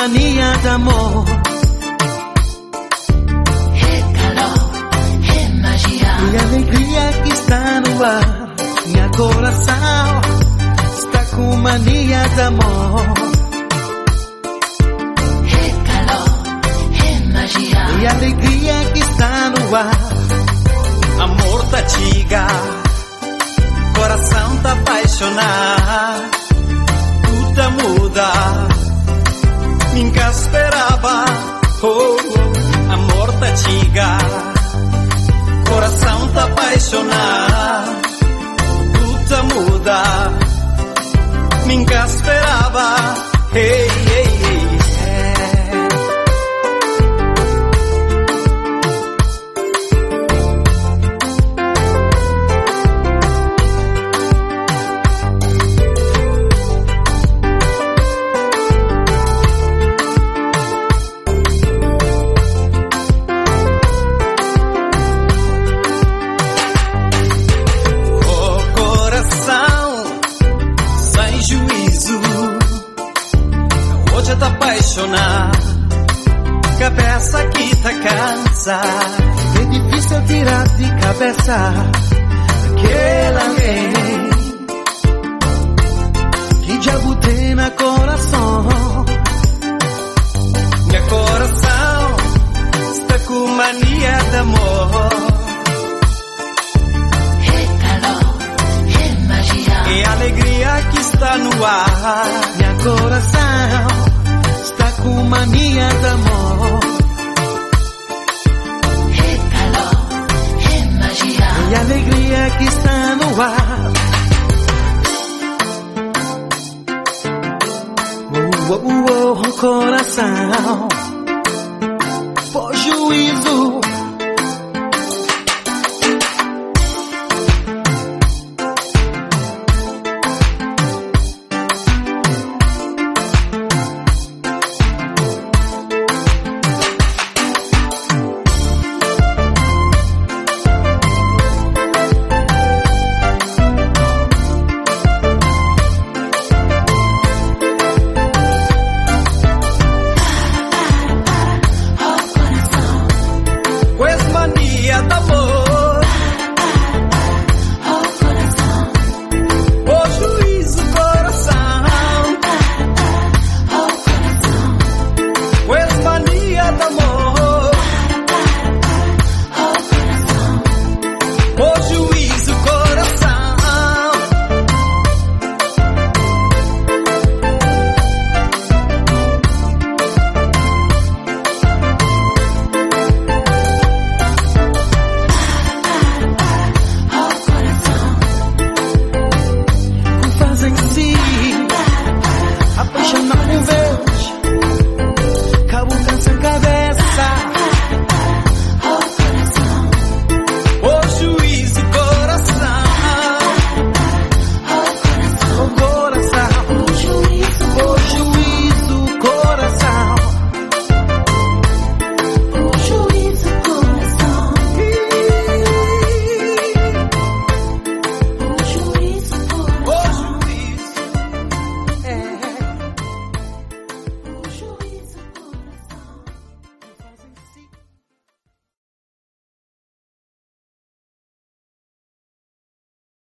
mania de amor. É calor, é magia. E a alegria que está no ar. Meu coração está com mania de amor. É calor, é magia. E a alegria que está no ar. Amor tá chiga, coração tá apaixonado. Tudo muda, nunca esperava. Amor tá chiga, coração tá apaixonado. Tudo muda, nunca esperava. Hey, hey, hey. Hoje tá apaixonado, cabeça que tá cansada. É difícil tirar de cabeça aquela lei que já botei na coração. Meu coração está com mania de amor. É calor, é magia. É alegria que está no ar. Meu coração está com mania de amor. É calor, é magia. E a alegria que está no ar. Coração, por juízo,